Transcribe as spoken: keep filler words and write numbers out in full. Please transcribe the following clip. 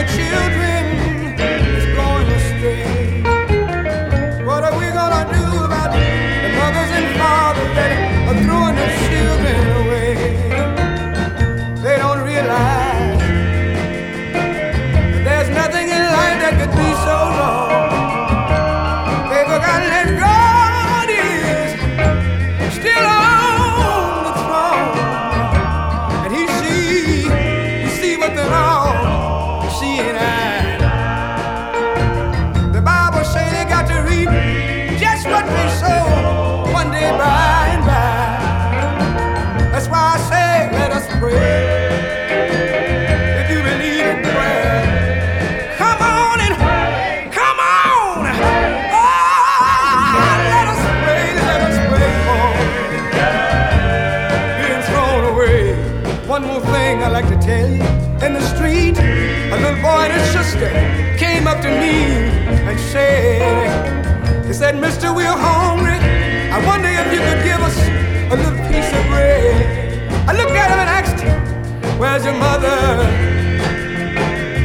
children is going astray. What are we gonna do about the mothers and fathers that are throwing their children away? They don't realize that there's nothing in life that could be so wrong. They forgot that God is still on the throne, and He sees, He sees what they're all seeing eyes. The Bible says they got to reap just what they sow one day by and by. That's why I say, let us pray. If you believe in prayer, come on and come on. Oh, let us pray, let us pray for being thrown away. One more thing I'd like to tell you. In the street, a little boy and his sister came up to me and said, they said, Mister, we're hungry. I wonder